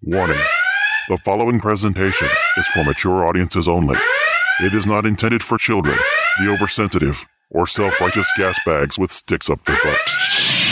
Warning. The following presentation is for mature audiences only. It is not intended for children, the oversensitive, or self-righteous gas bags with sticks up their butts.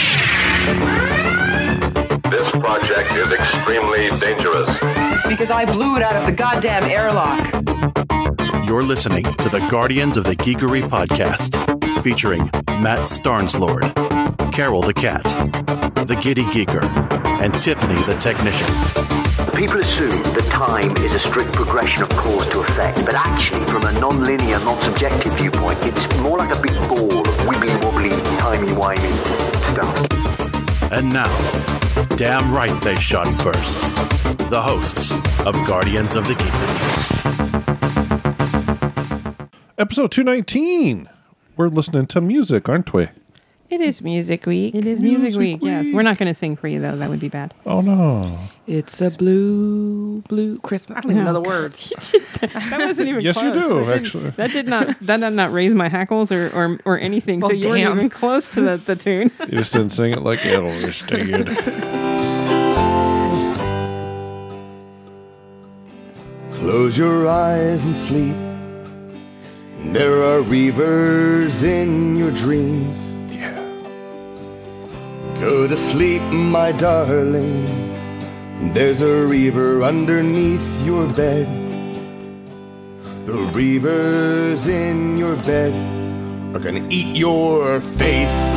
This project is extremely dangerous. It's because I blew it out of the goddamn airlock. You're listening to the Guardians of the Geekery podcast, featuring Matt Starnslord, Carol the Cat, the Giddy Geeker, and Tiffany the Technician. People assume that time is a strict progression of cause to effect, but actually, from a non-linear, non-subjective viewpoint, it's more like a big ball of wibbly-wobbly, timey-wimey stuff. And now, damn right they shot first, the hosts of Guardians of the Geekery. Episode 219. We're listening to music, aren't we? It is Music Week. It is Music Week, yes. We're not going to sing for you, though. That would be bad. Oh, no. It's a blue Christmas. I don't even know the words. That wasn't even Yes, close. you do, actually. That did not raise my hackles or anything. Well, so you weren't even close to the tune. You just didn't sing it like Elvis did. Close your eyes and sleep. There are reavers in your dreams. Go to sleep, my darling. There's a reaver underneath your bed. The reavers in your bed are gonna eat your face.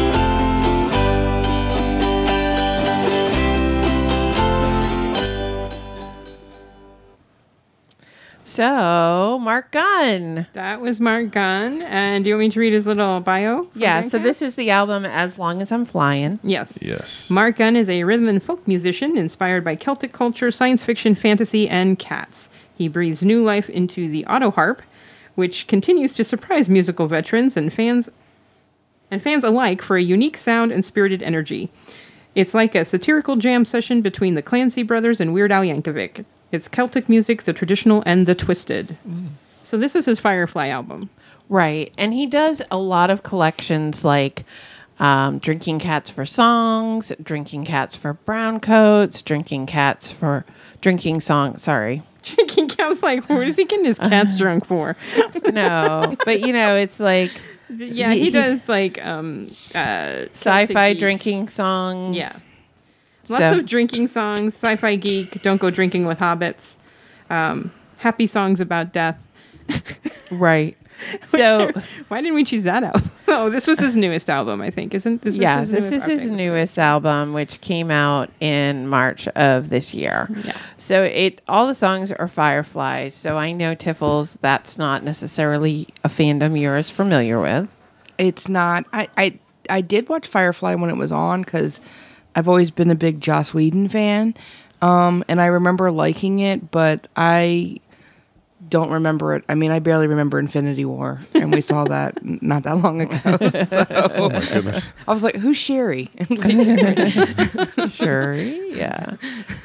So, Mark Gunn. That was Mark Gunn. And do you want me to read his little bio? Yeah, so this is the album As Long As I'm Flying. Yes. Yes. Mark Gunn is a rhythm and folk musician inspired by Celtic culture, science fiction, fantasy, and cats. He breathes new life into the auto harp, which continues to surprise musical veterans and fans alike for a unique sound and spirited energy. It's like a satirical jam session between the Clancy Brothers and Weird Al Yankovic. It's Celtic music, the traditional and the twisted. So this is his Firefly album. Right. And he does a lot of collections like Drinking Cats for Songs, Drinking Cats for Brown Coats, Drinking Cats for Drinking Songs. Sorry. Drinking Cats, like, what is he getting his cats drunk for? No. But, it's like... Yeah, he does, like, sci-fi drinking songs. Yeah. Lots of drinking songs, Sci-Fi Geek, Don't Go Drinking with Hobbits, happy songs about death. Right. So why didn't we choose that album? Oh, this was his newest album, I think, isn't this? Yeah, this is his newest album, which came out in March of this year. Yeah. So all the songs are Fireflies. So I know Tiffles, that's not necessarily a fandom you're as familiar with. It's not. I did watch Firefly when it was on because I've always been a big Joss Whedon fan, and I remember liking it, but I don't remember it. I mean, I barely remember Infinity War, and we saw that not that long ago. So Oh, my goodness. I was like, who's Sherry? Sure, yeah.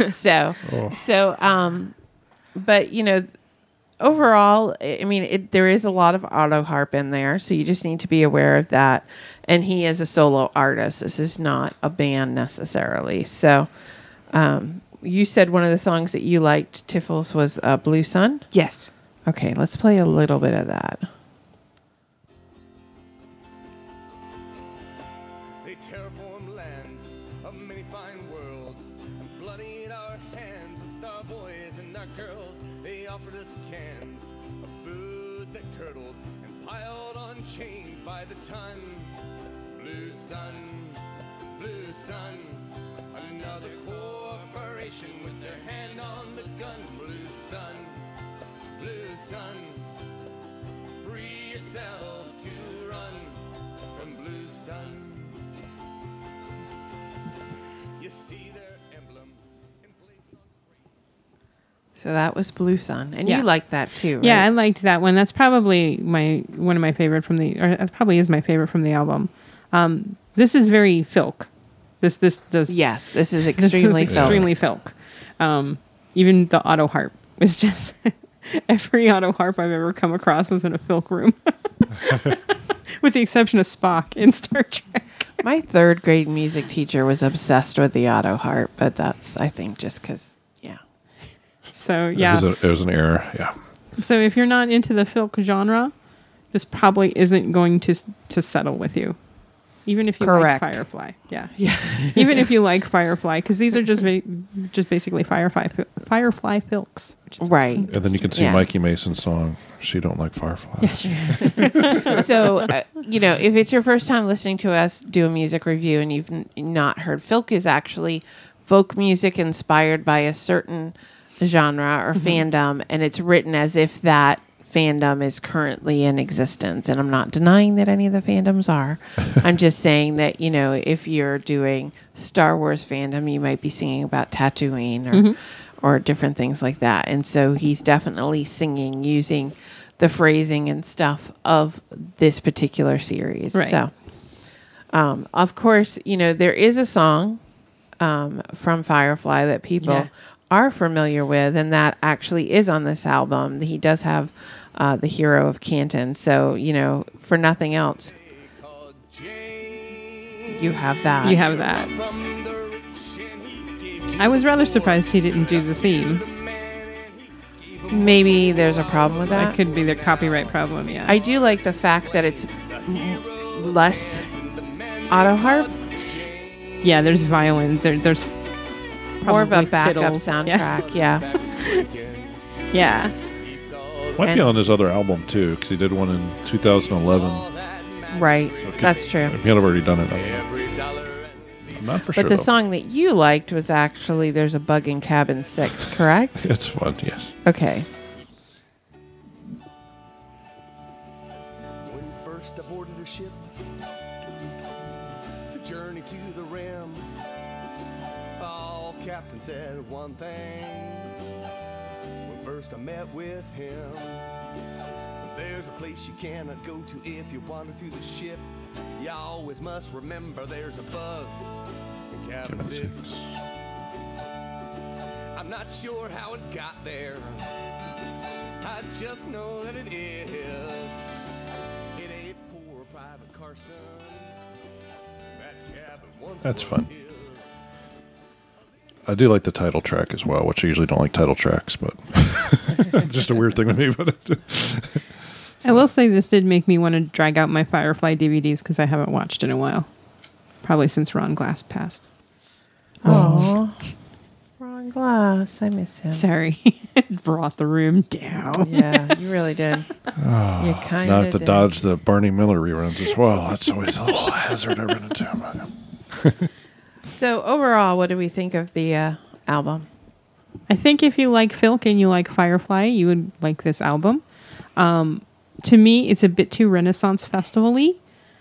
But, overall, I mean, there is a lot of auto harp in there, so you just need to be aware of that. And he is a solo artist. This is not a band necessarily. So, you said one of the songs that you liked, Tiffles, was Blue Sun? Yes. Okay, let's play a little bit of that. They terraform lands of many fine worlds and bloodied our hands with our boys and our girls. They offered us cans of food that curdled and piled on chains by the ton. Blue sun, another corporation with their hand on the gun. Blue sun, free yourself to run from blue sun. You see their emblem emblazoned on So that was Blue Sun. And Yeah. you liked that too, right? Yeah, I liked that one. That's probably one of my favorite from it probably is my favorite from the album. This is very filk. This does. Yes, this is extremely This is extremely filk. Even the auto harp was just every auto harp I've ever come across was in a filk room, with the exception of Spock in Star Trek. My third grade music teacher was obsessed with the auto harp, but that's, I think, just because, So yeah. It was an error. Yeah. So if you're not into the filk genre, this probably isn't going to settle with you. Even if you Correct. like Firefly. Yeah. Even if you like Firefly, because these are just basically Firefly filks. Which is Right. And then you can see Yeah. Mikey Mason's song, She Don't Like Fireflies. So, if it's your first time listening to us do a music review and you've not heard, filk is actually folk music inspired by a certain genre or fandom, and it's written as if that fandom is currently in existence. And I'm not denying that any of the fandoms are. I'm just saying that, if you're doing Star Wars fandom, you might be singing about Tatooine or different things like that. And so he's definitely singing using the phrasing and stuff of this particular series. Right. So, of course, there is a song from Firefly that people are familiar with, and that actually is on this album. He does have the Hero of Canton. So, for nothing else, you have that. You have that. I was rather surprised he didn't do the theme. Maybe there's a problem with that. That could be the copyright problem, yeah. I do like the fact that it's less auto harp, Yeah, there's violins. There's more of a probably backup fiddles. soundtrack. Yeah. Yeah. Might be on his other album, too, because he did one in 2011. Right. That's true. He might have already done it. I'm not for sure, But the though. song that you liked was actually There's a Bug in Cabin 6, correct? It's fun, yes. Okay. When first I boarded a ship to journey to the rim, all captain said one thing. When first I met with him, there's a place you cannot go to if you wander through the ship. You always must remember there's a bug in cabin 6. I'm not sure how it got there. I just know that it is. It ain't poor Private Carson. That cabin once That's was fun. his. I do like the title track as well, which I usually don't like title tracks, but just a weird thing with me. But I will say this did make me want to drag out my Firefly DVDs because I haven't watched in a while. Probably since Ron Glass passed. Oh. Ron Glass. I miss him. Sorry. It brought the room down. Yeah, you really did. You kind now I of have to did. dodge the Barney Miller reruns as well. That's always a little hazard I run into. So overall, what do we think of the album? I think if you like Filk and you like Firefly, you would like this album. To me, it's a bit too Renaissance Festival-y,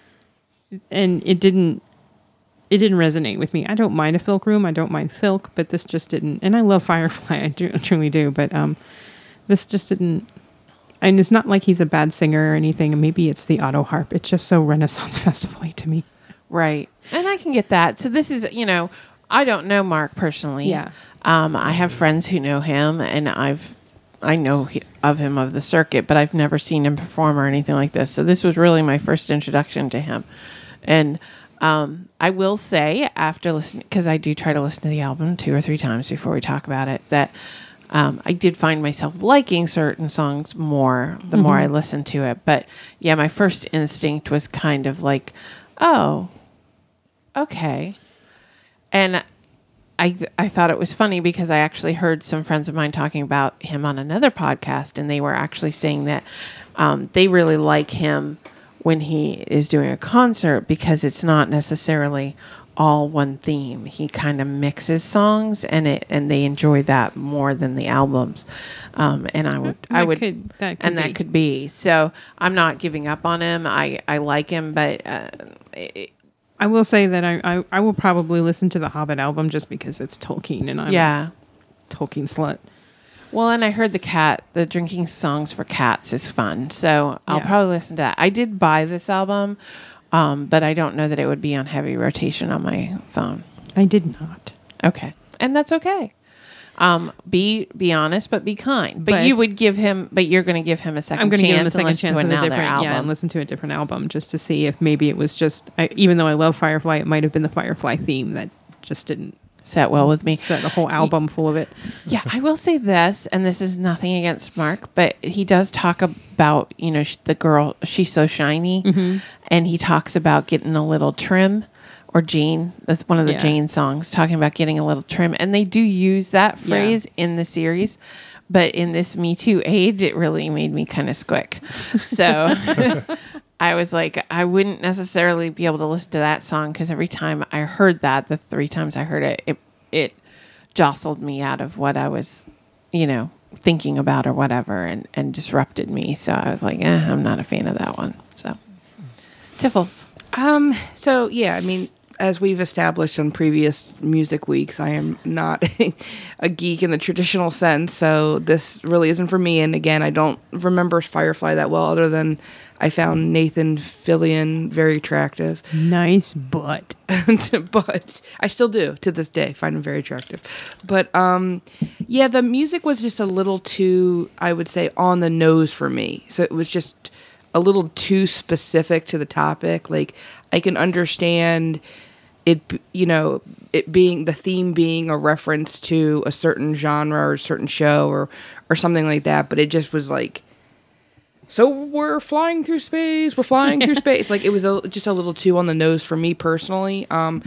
and it didn't resonate with me. I don't mind a Filk room. I don't mind Filk, but this just didn't. And I love Firefly. I truly do. But this just didn't. And it's not like he's a bad singer or anything. And maybe it's the auto harp. It's just so Renaissance Festival-y to me. Right. And I can get that. So this is, I don't know Mark personally. Yeah. I have friends who know him, and I know of him of the circuit, but I've never seen him perform or anything like this. So this was really my first introduction to him. And I will say, after listening, because I do try to listen to the album 2 or 3 times before we talk about it, that I did find myself liking certain songs more the more I listened to it. But yeah, my first instinct was kind of like, oh, okay. And I thought it was funny because I actually heard some friends of mine talking about him on another podcast, and they were actually saying that they really like him when he is doing a concert because it's not necessarily all one theme. He kind of mixes songs, and they enjoy that more than the albums. And that could be. So I'm not giving up on him. I like him, but I will say that I will probably listen to the Hobbit album just because it's Tolkien and I'm a Tolkien slut. Well, and I heard the drinking songs for cats is fun. So I'll probably listen to that. I did buy this album, but I don't know that it would be on heavy rotation on my phone. I did not. Okay. And that's okay. Be honest, but be kind. But you're going to give him a second chance. I'm going to give him a second listen chance to with a another different album. and listen to a different album just to see if maybe it was just even though I love Firefly, it might have been the Firefly theme that just didn't sat well with me. Set a whole album full of it. Yeah, I will say this, and this is nothing against Mark, but he does talk about, the girl, she's so shiny, and he talks about getting a little trim, or Jane, that's one of the Jane songs, talking about getting a little trim, and they do use that phrase in the series, but in this Me Too age, it really made me kind of squick. So I was like, I wouldn't necessarily be able to listen to that song, because every time I heard that, the 3 times I heard it, it jostled me out of what I was, thinking about or whatever, and disrupted me. So I was like, I'm not a fan of that one. So, Tiffles. So yeah, I mean, as we've established on previous music weeks, I am not a geek in the traditional sense, so this really isn't for me. And again, I don't remember Firefly that well, other than I found Nathan Fillion very attractive. Nice butt. But I still do, to this day, find him very attractive. But yeah, the music was just a little too, I would say, on the nose for me. So it was just a little too specific to the topic. Like, I can understand it, it being, the theme being a reference to a certain genre or a certain show or something like that, but it just was like, so we're flying through space, Like, it was just a little too on the nose for me personally.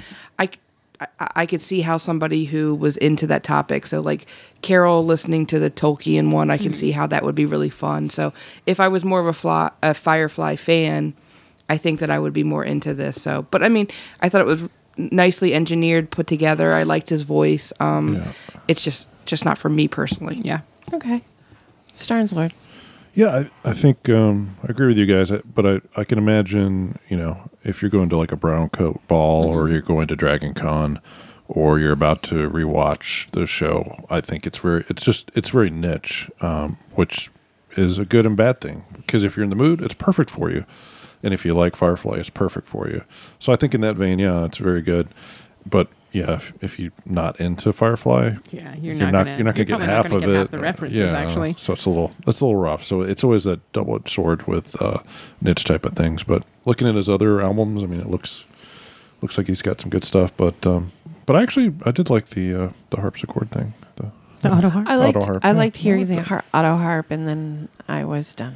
I could see how somebody who was into that topic, so like Carol listening to the Tolkien one, I can see how that would be really fun. So if I was more of a Firefly fan, I think that I would be more into this. So, but I mean, I thought it was nicely engineered, put together. I liked his voice. It's just not for me personally. Yeah. Okay. Starnes Lord. Yeah, I think I agree with you guys, but I can imagine, if you're going to like a brown coat ball or you're going to Dragon Con or you're about to rewatch the show, I think it's very niche, which is a good and bad thing, because if you're in the mood, it's perfect for you. And if you like Firefly, it's perfect for you. So I think in that vein, yeah, it's very good. But yeah, if you're not into Firefly, you're not gonna get half of it. Half the references, actually. So it's a little rough. So it's always that double-edged sword with niche type of things. But looking at his other albums, I mean, it looks like he's got some good stuff. But I did like the harpsichord thing. The auto harp. I liked hearing the auto harp, and then I was done.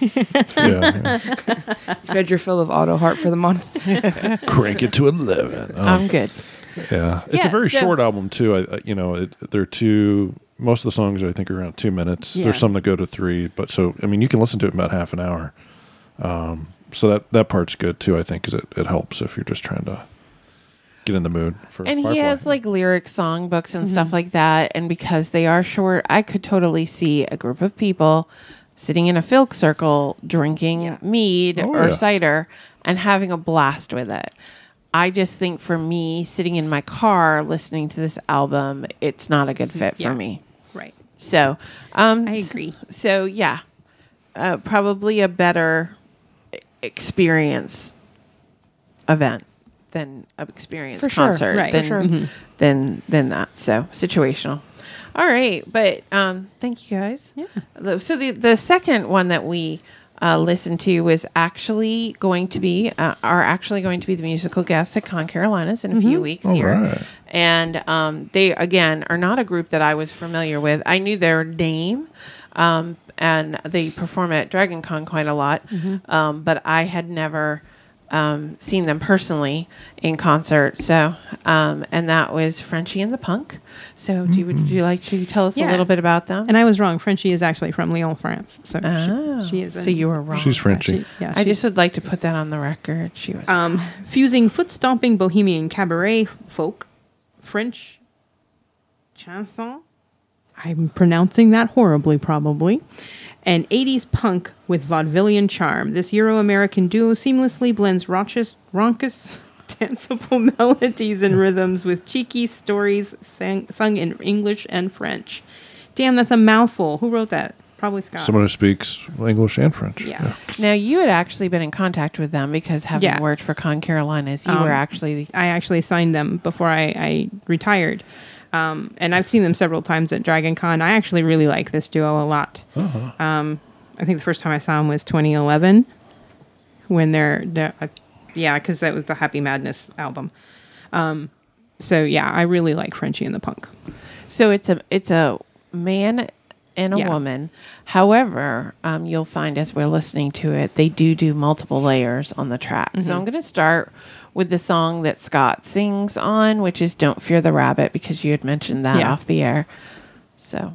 Yeah. You had your fill of auto harp for the month. Crank it to 11. I'm good. Yeah, it's a very short album too. They're two. Most of the songs I think are around 2 minutes. Yeah. There's some that go to 3, but so I mean you can listen to it in about half an hour. So that part's good too. I think because it helps if you're just trying to get in the mood for. And Firefly. he has like lyric songbooks and stuff like that. And because they are short, I could totally see a group of people sitting in a Filk circle drinking mead or cider and having a blast with it. I just think for me, sitting in my car listening to this album, it's not a good fit for me. Right. So, I agree. So yeah, probably a better experience event than an experience concert than that. So situational. All right, but thank you guys. Yeah. So the second one that we listened to was actually going to be the musical guests at Con Carolinas in a few weeks here. Right. And they again are not a group that I was familiar with. I knew their name, and they perform at Dragon Con quite a lot, but I had never seen them personally in concert. So, and that was Frenchie and the Punk. So would you like to tell us a little bit about them? And I was wrong. Frenchie is actually from Lyon, France. So she is. So you were wrong. She's Frenchie. I just would like to put that on the record. She was fusing foot-stomping bohemian cabaret folk, French chanson. I'm pronouncing that horribly, probably. And 80s punk with vaudevillian charm. This Euro-American duo seamlessly blends raucous, danceable melodies and rhythms with cheeky stories sung in English and French. Damn, that's a mouthful. Who wrote that? Probably Scott. Someone who speaks English and French. Yeah. Now, you had actually been in contact with them because having worked for Con Carolinas, you were actually... I actually signed them before I retired. And I've seen them several times at Dragon Con. I actually really like this duo a lot. Uh-huh. I think the first time I saw them was 2011 when they're because that was the Happy Madness album. So yeah, I really like Frenchie and the Punk. So it's a man and a Yeah. woman. However, you'll find as we're listening to it, they do multiple layers on the track. So I'm going to start with the song that Scott sings on, which is "Don't Fear the Rabbit," because you had mentioned that Yeah. off the air. So.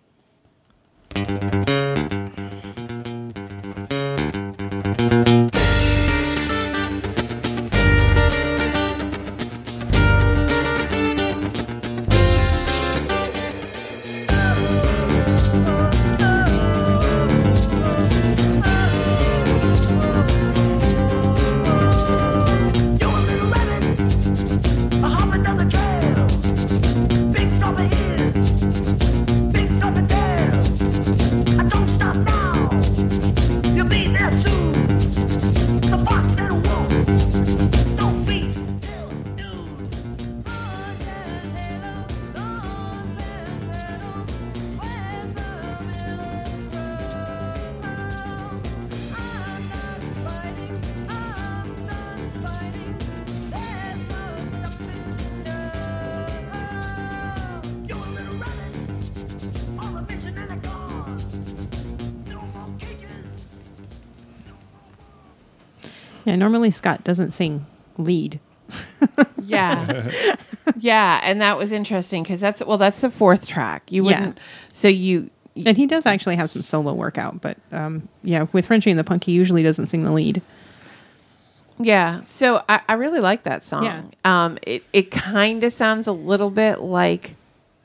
Yeah, normally Scott doesn't sing lead. Yeah. Yeah, and that was interesting because that's the fourth track. You Yeah. wouldn't so you And he does actually have some solo work out, but yeah, with Frenchie and the Punk, he usually doesn't sing the lead. yeah. So I really like that song. Yeah. It kind of sounds a little bit like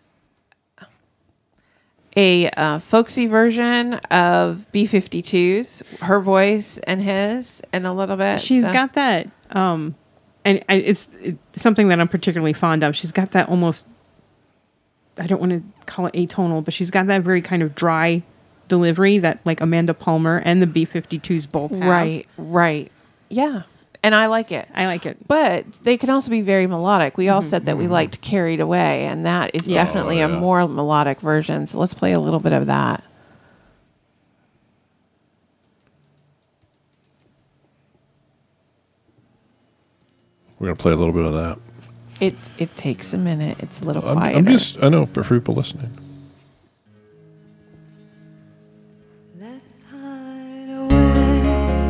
a folksy version of B-52's, her voice and his, and a little bit. She's so. got that, and it's something that I'm particularly fond of. She's got that almost, I don't want to call it atonal, but she's got that very kind of dry delivery that like Amanda Palmer and the B-52s both have. Right. Yeah. And I like it. I like it. But they can also be very melodic. We all said that we liked Carried Away, and that is definitely a more melodic version. So let's play a little bit of that. We're going to play a little bit of that. It takes a minute. It's a little I'm quieter. I know, for people listening. Let's hide away,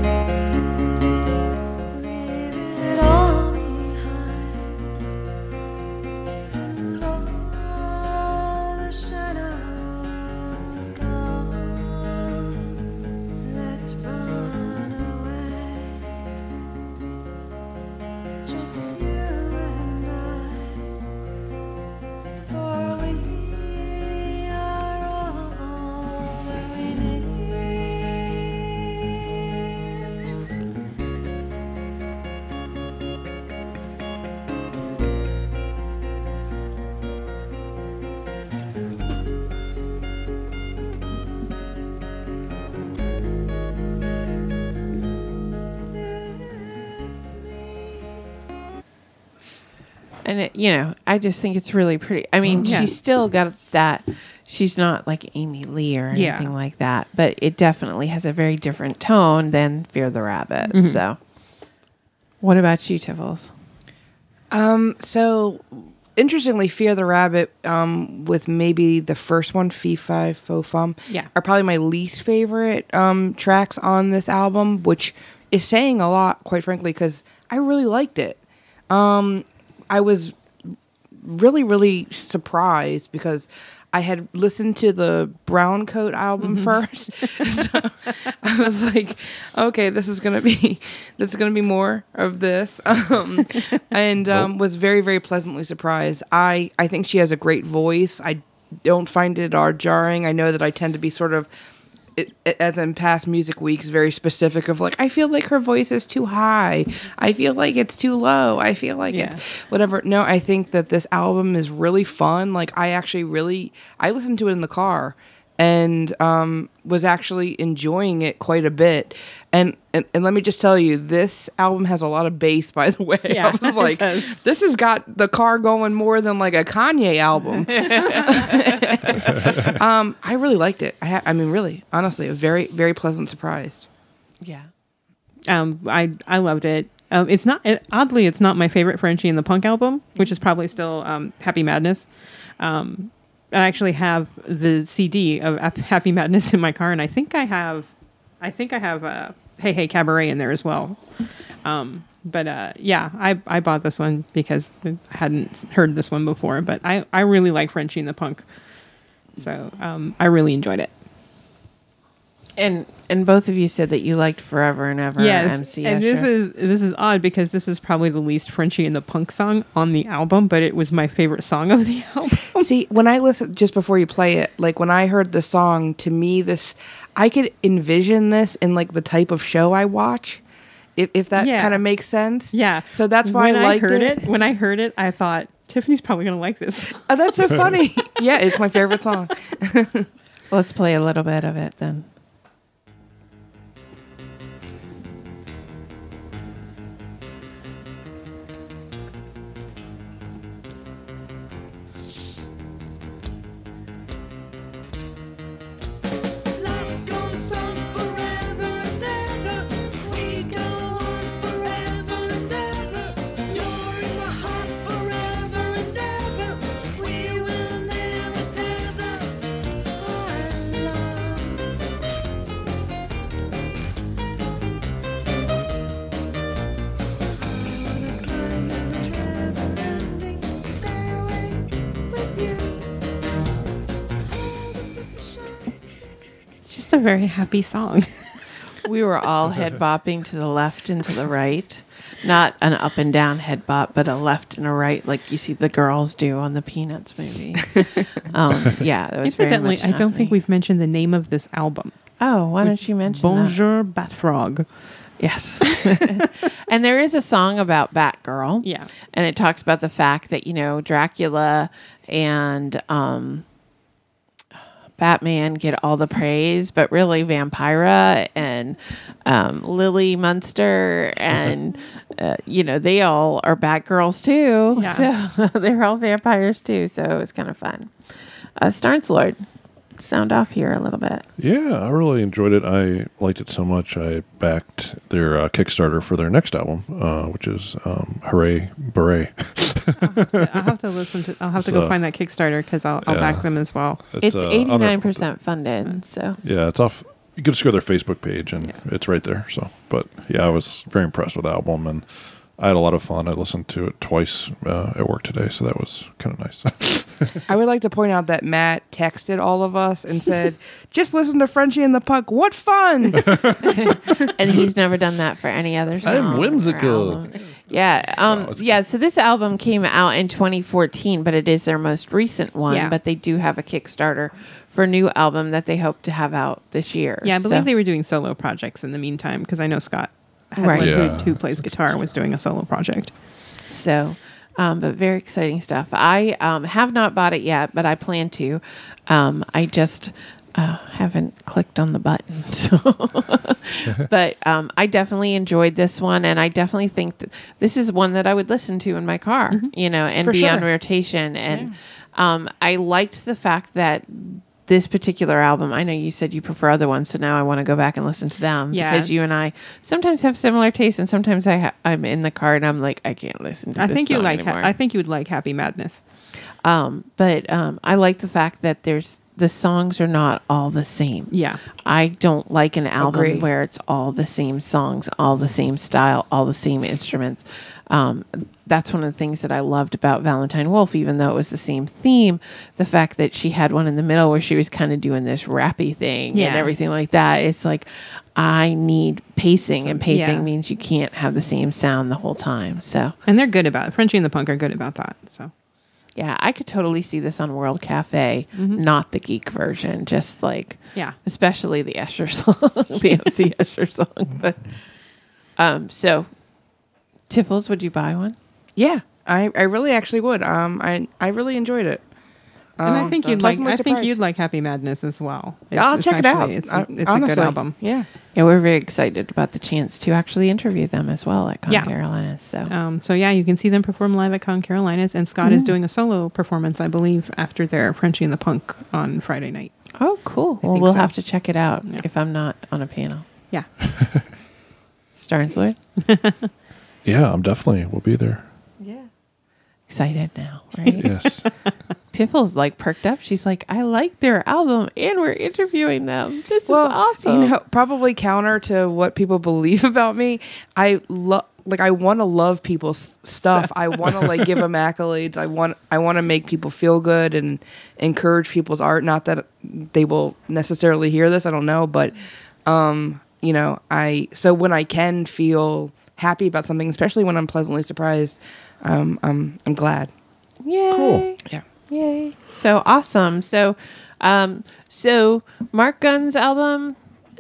leave it all behind, and all the shadows gone. Let's run away, just you and I, for we are all that we need. It's me. And I just think it's really pretty. I mean, Yeah. she's still got that. She's not like Amy Lee or Yeah. anything like that, but it definitely has a very different tone than Fear the Rabbit. Mm-hmm. So, what about you, Tiffles? So interestingly, Fear the Rabbit, with maybe the first one, Fee Fi Fo Fum, Yeah. are probably my least favorite tracks on this album, which is saying a lot, quite frankly, because I really liked it. I was really, really surprised because I had listened to the Brown Coat album first, so I was like, "Okay, this is gonna be more of this," and was very, very pleasantly surprised. I think she has a great voice. I don't find it jarring. I know that I tend to be sort of, as in past music weeks, very specific of like, I feel like her voice is too high. I feel like it's too low. I feel like it's whatever. No, I think that this album is really fun. Like I listened to it in the car and was actually enjoying it quite a bit. And let me just tell you, this album has a lot of bass, by the way. Yeah, I was like, it does. this has got the car going more than like a Kanye album. I really liked it. I mean, really, honestly, a very, very pleasant surprise. Yeah. I loved it. It's not oddly, it's not my favorite Frenchie and the Punk album, which is probably still Happy Madness. I actually have the CD of Happy Madness in my car, and I think I have Hey Hey Cabaret in there as well. But yeah, I bought this one because I hadn't heard this one before. But I really like Frenchie and the Punk, so I really enjoyed it. And both of you said that you liked Forever and Ever. Yes, MC and Escher. this is odd because this is probably the least Frenchie and the Punk song on the album, but it was my favorite song of the album. See, when I listen, just before you play it, like when I heard the song, to me, I could envision this in like the type of show I watch, if that Yeah. kind of makes sense. Yeah, So that's why when I liked heard it. When I heard it, I thought Tiffany's probably gonna like this. Oh, that's so funny. Yeah, it's my favorite song. Let's play a little bit of it then. Life goes on forever and ever. We go on forever and ever. You're in my heart forever and ever. We will never tether our love. I wanna climb in a never-ending stairway with you. All the positions. It's just a very happy song. We were all head bopping to the left and to the right. Not an up and down head bop, but a left and a right, like you see the girls do on the Peanuts movie. Yeah, that was very Incidentally, much I not don't think me. we've mentioned the name of this album. Oh, why don't you mention that? Bonjour, Bat Frog. Yes. And there is a song about Batgirl. Yeah. And it talks about the fact that, Dracula and Batman get all the praise, but really Vampira and Lily Munster and, they all are Batgirls too. Yeah. So they're all vampires too. So it was kind of fun. Starnes Lord, sound off here a little bit. Yeah, I really enjoyed it. I liked it so much. I backed their Kickstarter for their next album, which is Hooray Beret. I'll have to listen to. I'll have to So, go find that Kickstarter because I'll yeah. back them as well. It's on their- 89% funded. So Yeah, it's off. You can just go to their Facebook page and it's right there. So, but yeah, I was very impressed with the album and I had a lot of fun. I listened to it twice at work today, so that was kind of nice. I would like to point out that Matt texted all of us and said, "Just listen to Frenchie and the Punk. What fun!" and he's never done that for any other song. I'm or whimsical. album. Yeah. Yeah. So this album came out in 2014, but it is their most recent one. Yeah. But they do have a Kickstarter for a new album that they hope to have out this year. Yeah, I believe So- they were doing solo projects in the meantime because I know Scott Hedlund, Right. Yeah. who plays guitar, was doing a solo project. So, but very exciting stuff. I have not bought it yet, but I plan to. I just haven't clicked on the button. So, but I definitely enjoyed this one, and I definitely think that this is one that I would listen to in my car, and For be sure. on rotation. And I liked the fact that this particular album, I know you said you prefer other ones, so now I want to go back and listen to them Yeah. because you and I sometimes have similar tastes, and sometimes I'm in the car and I'm like, I can't listen to I this think you song like. anymore. I think you would like Happy Madness. But I like the fact that the songs are not all the same. Yeah. I don't like an album Agree. where it's all the same songs, all the same style, all the same instruments. That's one of the things that I loved about Valentine Wolf, even though it was the same theme. The fact that she had one in the middle where she was kind of doing this rappy thing Yeah. and everything like that. It's like, I need pacing, and pacing yeah. means you can't have the same sound the whole time. So, And they're good about it. Frenchie and the Punk are good about that. So yeah, I could totally see this on World Cafe, not the geek version, just like, yeah. especially the Escher song, the MC Escher song. But so, Tiffles, would you buy one? Yeah, I really actually would. I really enjoyed it. And I think you'd like. pleasantly I think surprised. you'd like Happy Madness as well. I'll check it out. actually- It's a good Honestly, album. Yeah. Yeah, we're very excited about the chance to actually interview them as well at Con Yeah. Carolinas. So, So yeah, you can see them perform live at Con Carolinas, and Scott is doing a solo performance, I believe, after their Frenchie and the Punk on Friday night. oh, cool. Well, think we'll so. have to check it out Yeah. if I'm not on a panel. Yeah. Starnes Lord? Yeah, I'm definitely. We'll be there. Excited now, right? Yes. Tiffle's like perked up. She's like, I like their album and we're interviewing them. This is awesome. You know, probably counter to what people believe about me. I want to love people's stuff. I want to like give them accolades. I want to make people feel good and encourage people's art. Not that they will necessarily hear this. I don't know, but you know, so when I can feel happy about something, especially when I'm pleasantly surprised, I'm glad. Yay. Cool. Yeah. Yay. So awesome. So Mark Gunn's album,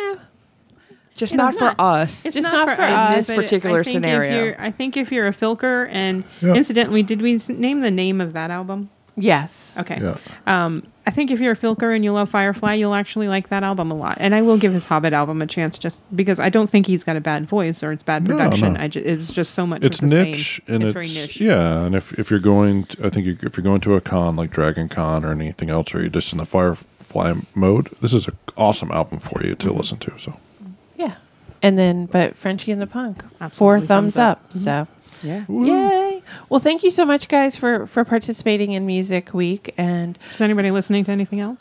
Just not for us. It's just not for us. this particular scenario. I think if you're a Filker, and Yeah. incidentally, did we name the name of that album? yes. Okay. Yeah. I think if you're a Filker and you love Firefly, you'll actually like that album a lot. And I will give his Hobbit album a chance, just because I don't think he's got a bad voice or it's bad production. no. It was just so much. It's of the niche, same. and It's very niche. Yeah, and if you're going, I think if you're going to a con like Dragon Con or anything else, or you're just in the Firefly mode, this is an awesome album for you to listen to. So Yeah. And then, but Frenchie and the Punk, Absolutely, 4 thumbs up. Mhm. So, Yeah. yay. Well, thank you so much, guys, for participating in Music Week. And Is anybody listening to anything else?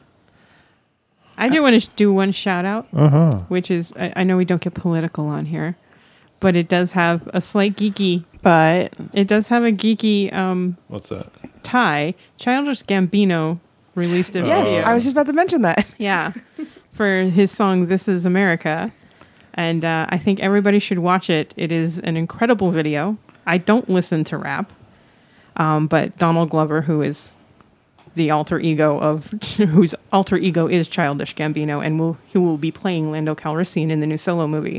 I do want to do one shout out, which is I know we don't get political on here, but it does have a slight geeky. but It does have a geeky what's that? tie. Childish Gambino released a Yes, video. I was just about to mention that. Yeah, for his song "This Is America," and I think everybody should watch it. It is an incredible video. I don't listen to rap, but Donald Glover, who is the alter ego of whose alter ego is Childish Gambino, and he will be playing Lando Calrissian in the new Solo movie.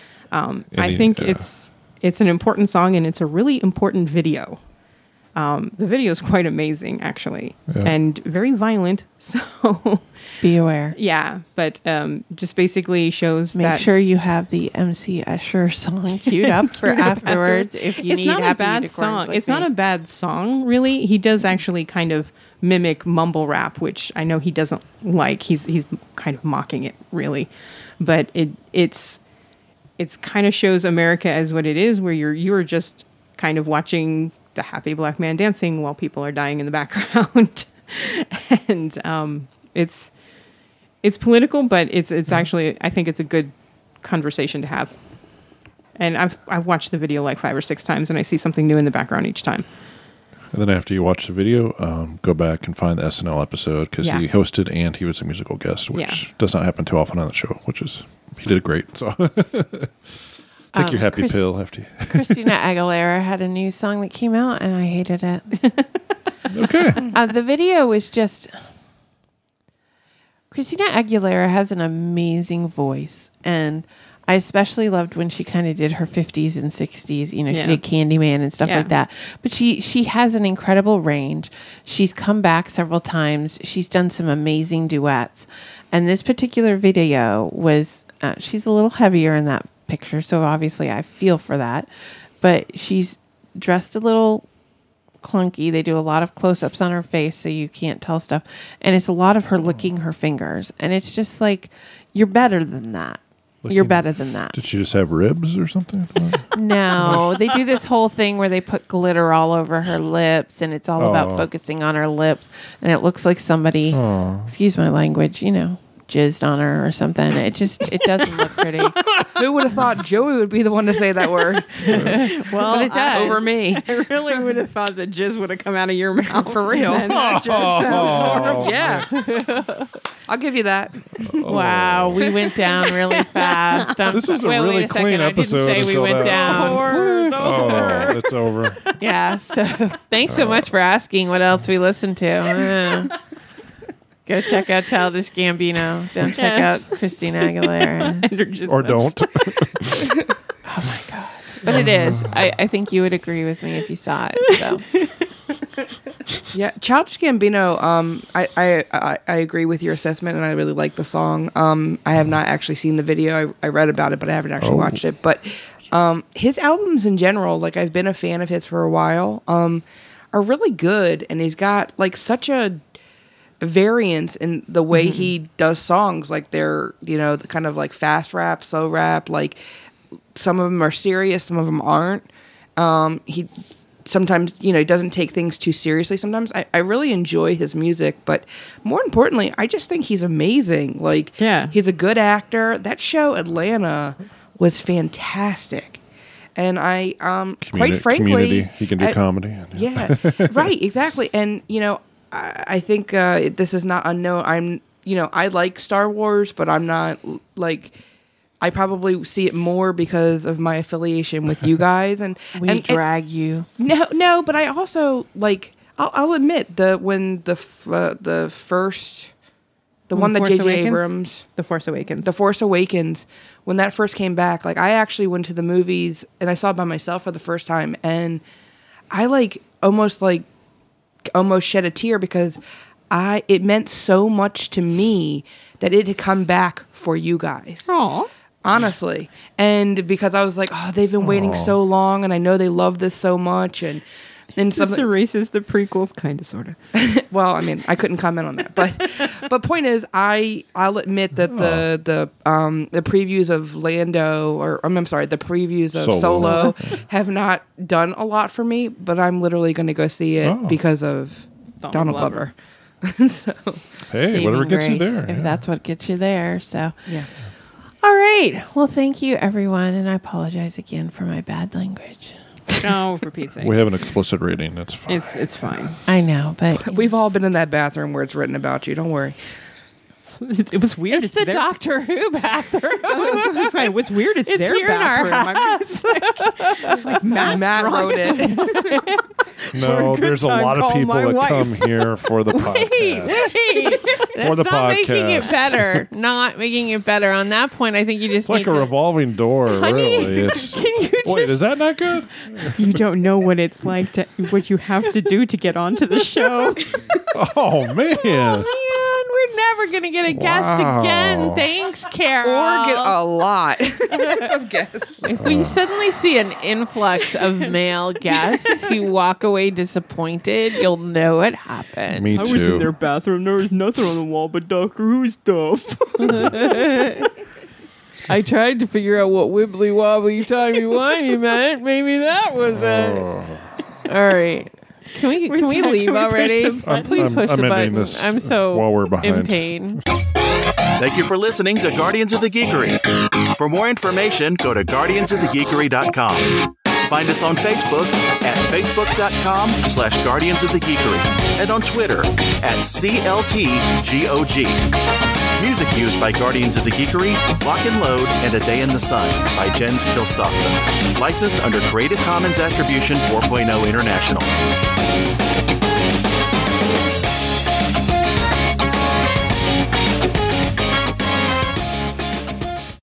I think it's an important song and it's a really important video. The video is quite amazing, actually, and very violent. So be aware. yeah, but just basically shows Make that sure you have the MC Escher song queued up for afterwards if you it's need not a happy bad unicorns song. like It's not me. a bad song, really. He does actually kind of mimic mumble rap, which I know he doesn't like. He's kind of mocking it, really, but it's kind of shows America as what it is, where you're just kind of watching the happy black man dancing while people are dying in the background, and it's political, but it's actually, I think it's a good conversation to have. And I've watched the video like 5 or 6 times, and I see something new in the background each time. And then after you watch the video, go back and find the SNL episode because Yeah. he hosted and he was a musical guest, which does not happen too often on the show. He did great. So take your happy pill after you. Christina Aguilera had a new song that came out, and I hated it. Okay. The video was just... Christina Aguilera has an amazing voice, and I especially loved when she kind of did her 50s and 60s. You know, Yeah. she did Candyman and stuff Yeah. like that. But she has an incredible range. She's come back several times. She's done some amazing duets. And this particular video was... she's a little heavier in that picture, so obviously I feel for that. But she's dressed a little clunky. They do a lot of close-ups on her face, so you can't tell stuff. And it's a lot of her licking her fingers. And it's just like, you're better than that. You're better than that. Did she just have ribs or something? No, they do this whole thing where they put glitter all over her lips, and it's all about Oh. focusing on her lips. And it looks like somebody, excuse my language, jizzed on her or something. It doesn't look pretty. Who would have thought Joey would be the one to say that word? Well, it does. Over me. I really would have thought that jizz would have come out of your mouth. For real. And that just sounds horrible. Yeah. I'll give you that. Wow, we went down really fast. This is a wait really a second. clean I didn't episode say we until went that. down. Oh, it's over. Yeah, so thanks so much for asking what else we listened to. Go check out Childish Gambino. Don't check Yes. out Christina Aguilera. Or don't. But it is. I think you would agree with me if you saw it. So Yeah, Childish Gambino. I agree with your assessment, and I really like the song. I have not actually seen the video. I read about it, but I haven't actually watched it. But his albums in general, like I've been a fan of his for a while, are really good, and he's got like such a variance in the way he does songs. Like they're the kind of like fast rap, slow rap. Like some of them are serious, some of them aren't. He sometimes, he doesn't take things too seriously. Sometimes I really enjoy his music, but more importantly, I just think he's amazing. Like, Yeah. he's a good actor. That show, Atlanta, was fantastic. And I, quite frankly, Community. He can do comedy. yeah, right, exactly. And I think this is not unknown. I like Star Wars, but I'm not like. I probably see it more because of my affiliation with you guys, and We drag you. No, but I also like. I'll admit when the first, the one that Force J.J. Awakens? Abrams, The Force Awakens. The Force Awakens, when that first came back, like I actually went to the movies and I saw it by myself for the first time, and I almost shed a tear because it meant so much to me that it had come back for you guys. Aw. Honestly. And because I was like, oh, they've been waiting so long and I know they love this so much, and This something. erases the prequels, kind of, sort of. Well, I mean, I couldn't comment on that, but point is, I'll admit that the previews of Lando, or I'm sorry, the previews of Solo have not done a lot for me, but I'm literally going to go see it because of Donald Glover. So, Hey, Saving whatever gets you grace, there. if yeah. that's what gets you there. So, yeah. all right. Well, thank you, everyone, and I apologize again for my bad language. Oh, for Pete's sake. We have an explicit rating. That's fine. It's fine. I know, but We've all been in that bathroom where it's written about you. Don't worry. It was weird. it's the their- Doctor Who bathroom. It's like, what's weird? It's their here in our bathroom. I mean, it's like Matt wrote it. No, good there's a time, lot of call people my that wife. come here for the podcast. That's the not making it podcast. better. Not making it better. On that point, I think you just It's like need a to- revolving door, really. It's, Can you wait, just is that not good? You don't know what it's like to what you have to do to get onto the show. Oh, man. Man, we're never gonna get a guest Wow. again. Thanks, Carol. Or get a lot of guests. If we suddenly see an influx of male guests who walk away disappointed, you'll know it happened. Me too. bathroom. There was nothing on the wall but Doctor Who stuff. I tried to figure out what wibbly wobbly timey wimey meant. Maybe that was it. All right. Can we Can we leave push already? the button? Please push I'm the ending button. this I'm so while we're behind. in pain. Thank you for listening to Guardians of the Geekery. For more information, go to guardiansofthegeekery.com. Find us on Facebook at facebook.com/Guardians of the Geekery and on Twitter at CLTGOG. Music used by Guardians of the Geekery, Lock and Load, and A Day in the Sun by Jens Kilstofta. Licensed under Creative Commons Attribution 4.0 International.